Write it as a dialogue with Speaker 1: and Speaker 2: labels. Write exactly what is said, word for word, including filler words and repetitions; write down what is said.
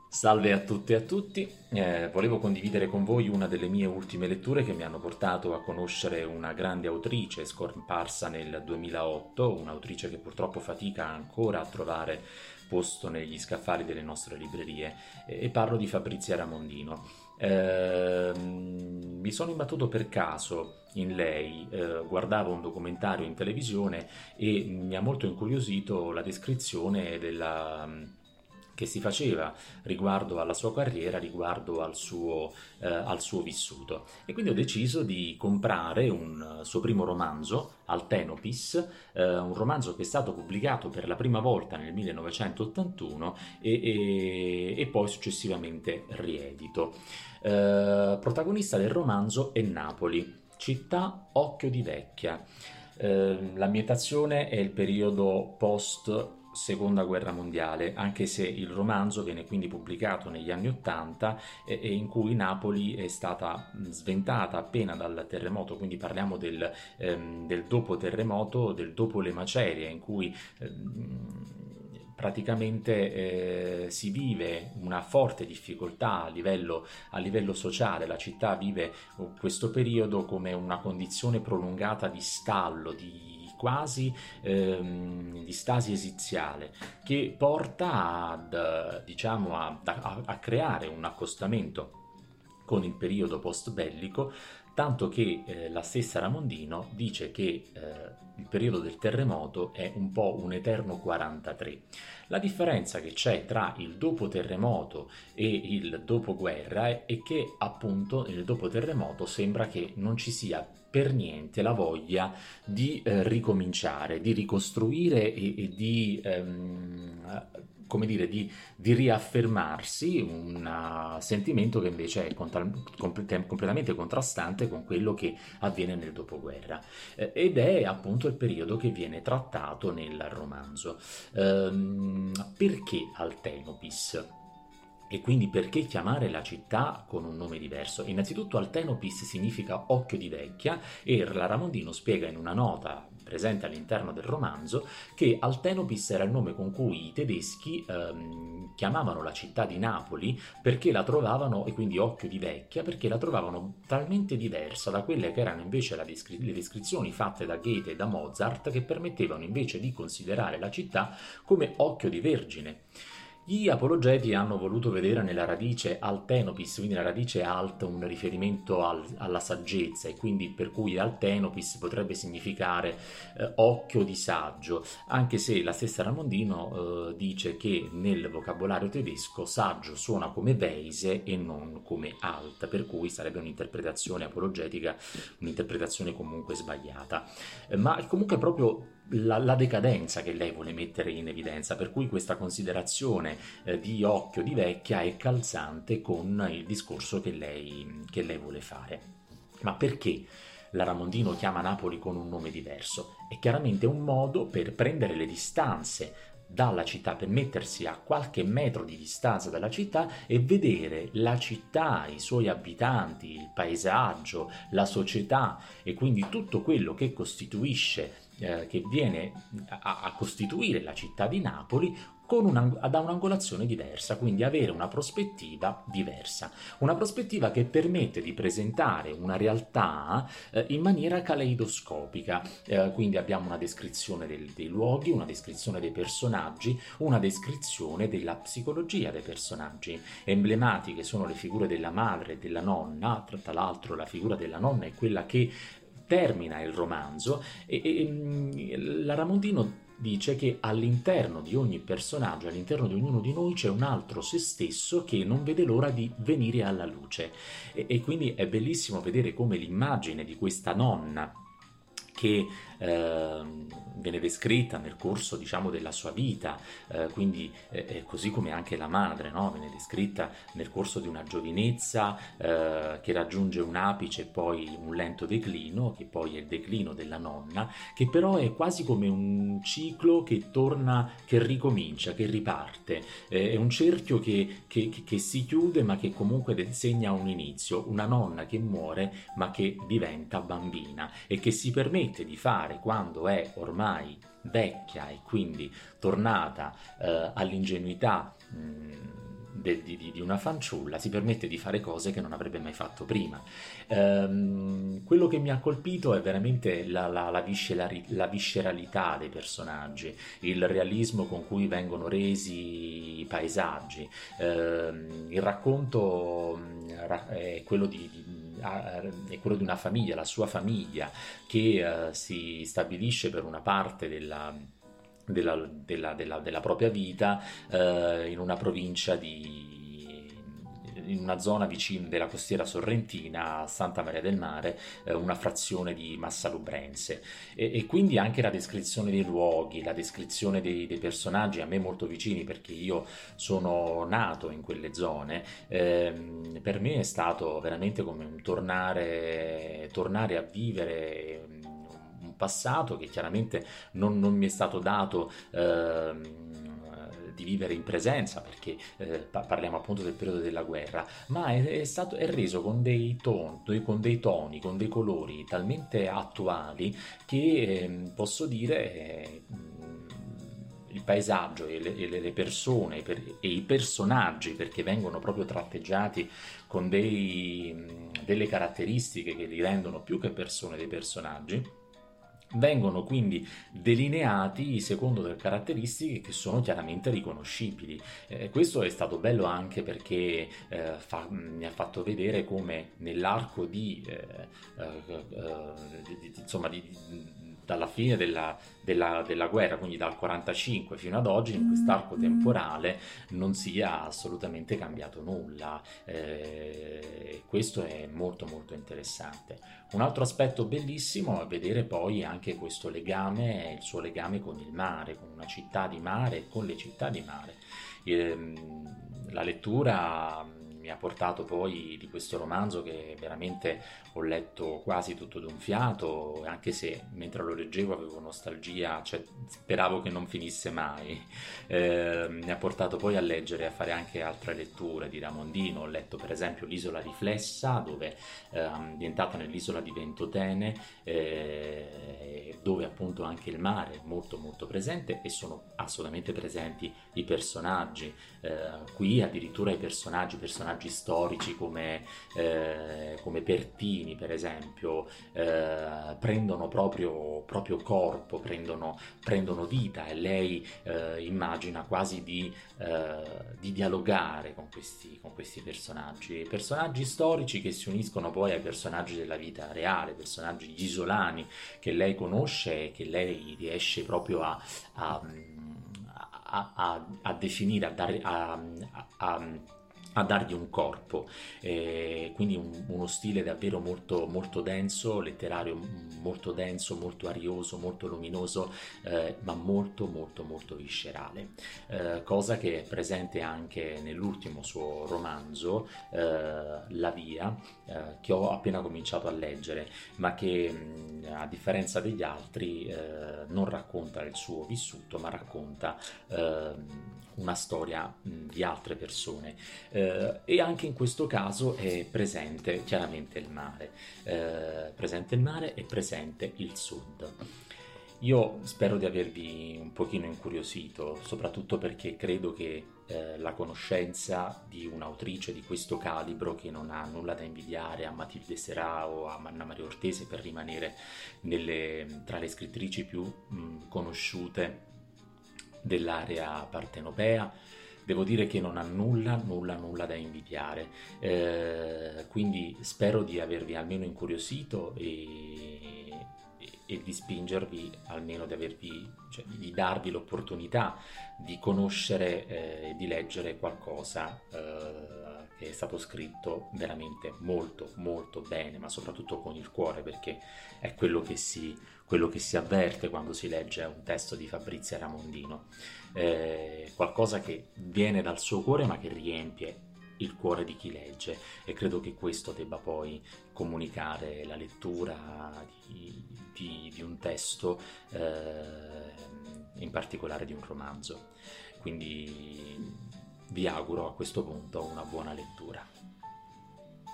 Speaker 1: Salve a tutte e a tutti. Eh, volevo condividere con voi una delle mie ultime letture che mi hanno portato a conoscere una grande autrice scomparsa nel duemilaotto, un'autrice che purtroppo fatica ancora a trovare posto negli scaffali delle nostre librerie, e e parlo di Fabrizia Ramondino. Ehm, mi sono imbattuto per caso in lei, eh, guardavo un documentario in televisione e mi ha molto incuriosito la descrizione della che si faceva riguardo alla sua carriera, riguardo al suo, eh, al suo vissuto. E quindi ho deciso di comprare un eh, suo primo romanzo, Altenopis, eh, un romanzo che è stato pubblicato per la prima volta nel millenovecentottantuno e, e- e poi successivamente riedito. Eh, protagonista del romanzo è Napoli, città occhio di vecchia. Eh, l'ambientazione è il periodo post Seconda Guerra Mondiale, anche se il romanzo viene quindi pubblicato negli anni Ottanta e, e in cui Napoli è stata sventata appena dal terremoto, quindi parliamo del, ehm, del dopo terremoto, del dopo le macerie, in cui ehm, praticamente eh, si vive una forte difficoltà a livello, a livello sociale, la città vive questo periodo come una condizione prolungata di stallo, di quasi ehm, di stasi esiziale, che porta ad, diciamo, a, a- a creare un accostamento con il periodo post-bellico, tanto che eh, la stessa Ramondino dice che eh, il periodo del terremoto è un po' un eterno quarantatré. La differenza che c'è tra il dopo terremoto e il dopoguerra è, è che appunto nel dopo terremoto sembra che non ci sia per niente la voglia di eh, ricominciare, di ricostruire e, e di, ehm, come dire, di, di riaffermarsi, un uh, sentimento che invece è contra- complet- completamente contrastante con quello che avviene nel dopoguerra. Eh, ed è appunto il periodo che viene trattato nel romanzo. Ehm, perché Altenopis? E quindi perché chiamare la città con un nome diverso? Innanzitutto Altenopis significa occhio di vecchia e la Ramondino spiega in una nota presente all'interno del romanzo che Altenopis era il nome con cui i tedeschi ehm, chiamavano la città di Napoli perché la trovavano, e quindi occhio di vecchia, perché la trovavano talmente diversa da quelle che erano invece la descri- le descrizioni fatte da Goethe e da Mozart, che permettevano invece di considerare la città come occhio di vergine. Gli apologeti hanno voluto vedere nella radice altenopis, quindi la radice alt, un riferimento al- alla saggezza, e quindi per cui altenopis potrebbe significare eh, occhio di saggio, anche se la stessa Ramondino eh, dice che nel vocabolario tedesco saggio suona come weise e non come alt, per cui sarebbe un'interpretazione apologetica, un'interpretazione comunque sbagliata. Eh, ma comunque proprio la, la decadenza che lei vuole mettere in evidenza, per cui questa considerazione eh, di occhio di vecchia è calzante con il discorso che lei, che lei vuole fare. Ma perché la Ramondino chiama Napoli con un nome diverso? È chiaramente un modo per prendere le distanze dalla città, per mettersi a qualche metro di distanza dalla città e vedere la città, i suoi abitanti, il paesaggio, la società e quindi tutto quello che costituisce, eh, che viene a, a costituire la città di Napoli con una, da un'angolazione diversa, quindi avere una prospettiva diversa, una prospettiva che permette di presentare una realtà eh, in maniera caleidoscopica. Eh, quindi abbiamo una descrizione del, dei luoghi, una descrizione dei personaggi, una descrizione della psicologia dei personaggi. Emblematiche sono le figure della madre e della nonna, tra l'altro la figura della nonna è quella che termina il romanzo, e, e la Ramondino dice che all'interno di ogni personaggio, all'interno di ognuno di noi c'è un altro se stesso che non vede l'ora di venire alla luce, e, e quindi è bellissimo vedere come l'immagine di questa nonna che eh, viene descritta nel corso, diciamo, della sua vita, eh, quindi eh, così come anche la madre, no? Viene descritta nel corso di una giovinezza eh, che raggiunge un apice e poi un lento declino, che poi è il declino della nonna, che però è quasi come un ciclo che torna, che ricomincia, che riparte. Eh, è un cerchio che, che, che, che si chiude ma che comunque segna un inizio, una nonna che muore ma che diventa bambina e che si permette di fare, quando è ormai vecchia e quindi tornata eh, all'ingenuità mh, de- di, di- di una fanciulla, si permette di fare cose che non avrebbe mai fatto prima. Ehm, quello che mi ha colpito è veramente la, la- la viscerali- la visceralità dei personaggi, il realismo con cui vengono resi i paesaggi. Ehm, il racconto mh, ra- è quello di, di- ah, è quello di una famiglia, la sua famiglia, che eh, si stabilisce per una parte della, della- della- della- della propria vita eh, in una provincia di in una zona vicino della costiera sorrentina, a Santa Maria del Mare, eh, una frazione di Massalubrense. E, e quindi anche la descrizione dei luoghi, la descrizione dei, dei personaggi a me molto vicini, perché io sono nato in quelle zone. Ehm, per me è stato veramente come un tornare, tornare a vivere mm, un passato che chiaramente non, non mi è stato dato ehm, di vivere in presenza, perché eh, pa- parliamo appunto del periodo della guerra, ma è, è stato, è reso con dei, ton, dei- con dei toni, con dei colori talmente attuali che ehm, posso dire eh, il paesaggio e le, e le persone per- e i personaggi, perché vengono proprio tratteggiati con dei, delle caratteristiche che li rendono più che persone dei personaggi, vengono quindi delineati secondo delle caratteristiche che sono chiaramente riconoscibili. Eh, questo è stato bello anche perché eh, fa- mi ha fatto vedere come nell'arco di, eh, eh, eh, di- di- insomma, di- dalla fine della, della- della guerra, quindi dal quarantacinque fino ad oggi, in quest'arco temporale non sia assolutamente cambiato nulla. Eh, questo è molto molto interessante. Un altro aspetto bellissimo è vedere poi anche questo legame, il suo legame con il mare, con una città di mare e con le città di mare. Ehm, La lettura mi ha portato poi di questo romanzo che veramente ho letto quasi tutto d'un fiato, anche se mentre lo leggevo avevo nostalgia, cioè speravo che non finisse mai. Eh, mi ha portato poi a leggere e a fare anche altre letture di Ramondino. Ho letto per esempio L'Isola riflessa, dove eh, ambientata nell'isola di Ventotene, eh, dove appunto anche il mare è molto molto presente e sono assolutamente presenti i personaggi. Eh, qui addirittura i personaggi, personaggi storici come, eh, come Pertini per esempio, eh, prendono proprio, proprio corpo, prendono, prendono vita, e lei eh, immagina quasi di, eh, di dialogare con questi, con questi personaggi, personaggi storici che si uniscono poi ai personaggi della vita reale, personaggi isolani che lei conosce e che lei riesce proprio a, a, a, a, a definire, a, dare, a, a a dargli un corpo. Eh, quindi un- uno stile davvero molto, molto denso, letterario molto denso, molto arioso, molto luminoso, eh, ma molto molto molto viscerale. Eh, cosa che è presente anche nell'ultimo suo romanzo, eh, La Via, eh, che ho appena cominciato a leggere, ma che mh, a differenza degli altri eh, non racconta il suo vissuto, ma racconta ehm, una storia mh, di altre persone. Eh, e anche in questo caso è presente chiaramente il mare, eh, presente il mare e presente il sud. Io spero di avervi un pochino incuriosito, soprattutto perché credo che eh, la conoscenza di un'autrice di questo calibro, che non ha nulla da invidiare a Matilde Serà o a Manna Maria Ortese per rimanere nelle- tra le scrittrici più mh, conosciute dell'area partenopea, devo dire che non ha nulla, nulla, nulla da invidiare. Eh, quindi spero di avervi almeno incuriosito e, e- e di spingervi, almeno di avervi, cioè, di darvi l'opportunità di conoscere eh, e di leggere qualcosa eh, che è stato scritto veramente molto, molto bene, ma soprattutto con il cuore, perché è quello che si, quello che si avverte quando si legge un testo di Fabrizia Ramondino. Eh, qualcosa che viene dal suo cuore ma che riempie il cuore di chi legge, e credo che questo debba poi comunicare la lettura di, di- di un testo, eh, in particolare di un romanzo. Quindi vi auguro a questo punto una buona lettura.